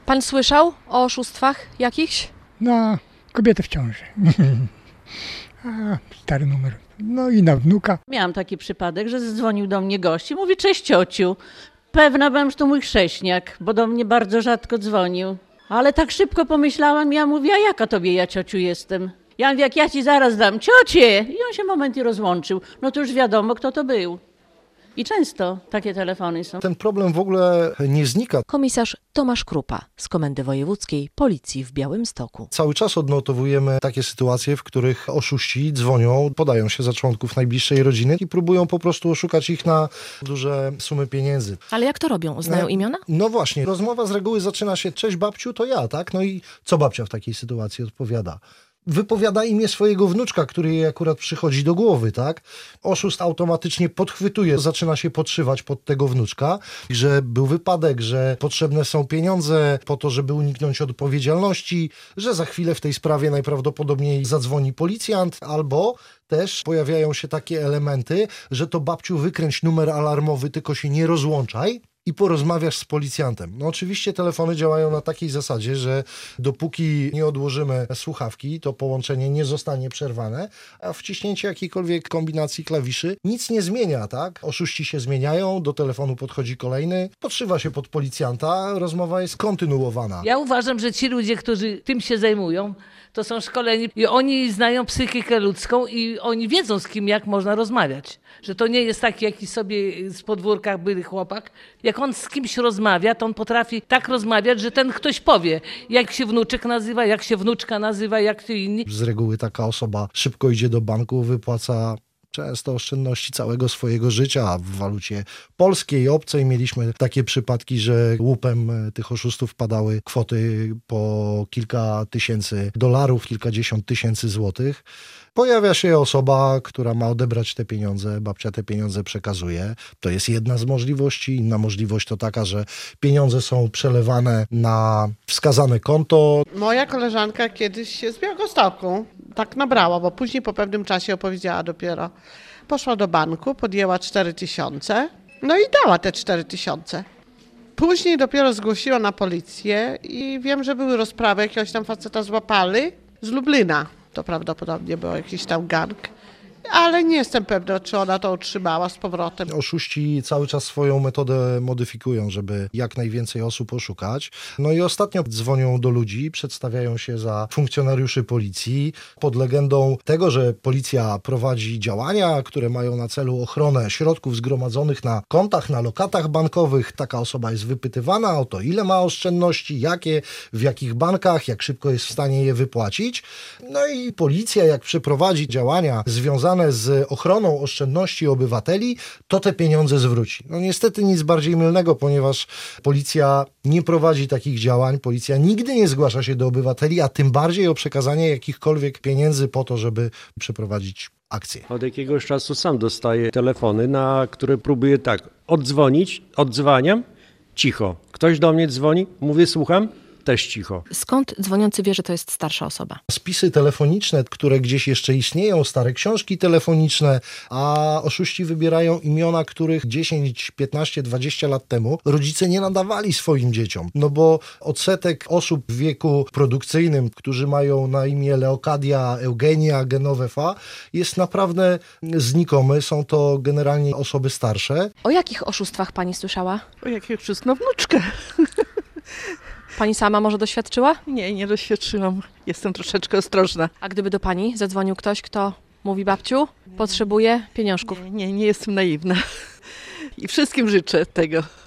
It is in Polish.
Pan słyszał o oszustwach jakichś? Na kobietę w ciąży. Stary numer. No i na wnuka. Miałam taki przypadek, że zadzwonił do mnie gość i mówi: cześć ciociu. Pewna byłam, że to mój chrześniak, bo do mnie bardzo rzadko dzwonił. Ale tak szybko pomyślałam, ja mówię: a jaka tobie ja ciociu jestem? Ja mówię: jak ja ci zaraz dam ciocię. I on się moment i rozłączył. No to już wiadomo, kto to był. I często takie telefony są. Ten problem w ogóle nie znika. Komisarz Tomasz Krupa z Komendy Wojewódzkiej Policji w Białymstoku. Cały czas odnotowujemy takie sytuacje, w których oszuści dzwonią, podają się za członków najbliższej rodziny i próbują po prostu oszukać ich na duże sumy pieniędzy. Ale jak to robią? Znają imiona? No właśnie, rozmowa z reguły zaczyna się: cześć babciu, to ja, tak? No i co babcia w takiej sytuacji odpowiada? Wypowiada imię swojego wnuczka, który jej akurat przychodzi do głowy, tak? Oszust automatycznie podchwytuje, zaczyna się podszywać pod tego wnuczka, że był wypadek, że potrzebne są pieniądze po to, żeby uniknąć odpowiedzialności, że za chwilę w tej sprawie najprawdopodobniej zadzwoni policjant, albo też pojawiają się takie elementy, że to babciu wykręć numer alarmowy, tylko się nie rozłączaj i porozmawiasz z policjantem. No oczywiście telefony działają na takiej zasadzie, że dopóki nie odłożymy słuchawki, to połączenie nie zostanie przerwane, a wciśnięcie jakiejkolwiek kombinacji klawiszy nic nie zmienia, tak? Oszuści się zmieniają, do telefonu podchodzi kolejny, podszywa się pod policjanta, rozmowa jest kontynuowana. Ja uważam, że ci ludzie, którzy tym się zajmują, to są szkoleni i oni znają psychikę ludzką i oni wiedzą, z kim jak można rozmawiać. Że to nie jest taki jakiś sobie z podwórka były chłopak. Jak on z kimś rozmawia, to on potrafi tak rozmawiać, że ten ktoś powie, jak się wnuczek nazywa, jak się wnuczka nazywa, jak to inni. Z reguły taka osoba szybko idzie do banku, wypłaca często oszczędności całego swojego życia, a w walucie polskiej, obcej mieliśmy takie przypadki, że łupem tych oszustów padały kwoty po kilka tysięcy dolarów, kilkadziesiąt tysięcy złotych. Pojawia się osoba, która ma odebrać te pieniądze, babcia te pieniądze przekazuje. To jest jedna z możliwości. Inna możliwość to taka, że pieniądze są przelewane na wskazane konto. Moja koleżanka kiedyś się z Białegostoku tak nabrała, bo później po pewnym czasie opowiedziała dopiero. Poszła do banku, podjęła 4000, no i dała te 4000. Później dopiero zgłosiła na policję i wiem, że były rozprawy, jakiegoś tam faceta złapali z Lublina. To prawdopodobnie był jakiś tam gang, ale nie jestem pewna, czy ona to utrzymała z powrotem. Oszuści cały czas swoją metodę modyfikują, żeby jak najwięcej osób oszukać. No i ostatnio dzwonią do ludzi, przedstawiają się za funkcjonariuszy policji pod legendą tego, że policja prowadzi działania, które mają na celu ochronę środków zgromadzonych na kontach, na lokatach bankowych. Taka osoba jest wypytywana o to, ile ma oszczędności, jakie, w jakich bankach, jak szybko jest w stanie je wypłacić. No i policja, jak przeprowadzi działania związane z ochroną oszczędności obywateli, to te pieniądze zwróci. No niestety nic bardziej mylnego, ponieważ policja nie prowadzi takich działań, policja nigdy nie zgłasza się do obywateli, a tym bardziej o przekazanie jakichkolwiek pieniędzy po to, żeby przeprowadzić akcję. Od jakiegoś czasu sam dostaję telefony, na które próbuję tak oddzwonić, odzwaniam, cicho. Ktoś do mnie dzwoni, mówię słucham, też cicho. Skąd dzwoniący wie, że to jest starsza osoba? Spisy telefoniczne, które gdzieś jeszcze istnieją, stare książki telefoniczne, a oszuści wybierają imiona, których 10, 15, 20 lat temu rodzice nie nadawali swoim dzieciom. No bo odsetek osób w wieku produkcyjnym, którzy mają na imię Leokadia, Eugenia, Genovefa, jest naprawdę znikomy. Są to generalnie osoby starsze. O jakich oszustwach pani słyszała? O jakie wszystko wnuczkę. Pani sama może doświadczyła? Nie doświadczyłam. Jestem troszeczkę ostrożna. A gdyby do pani zadzwonił ktoś, kto mówi: babciu, potrzebuje pieniążków? Nie jestem naiwna. I wszystkim życzę tego.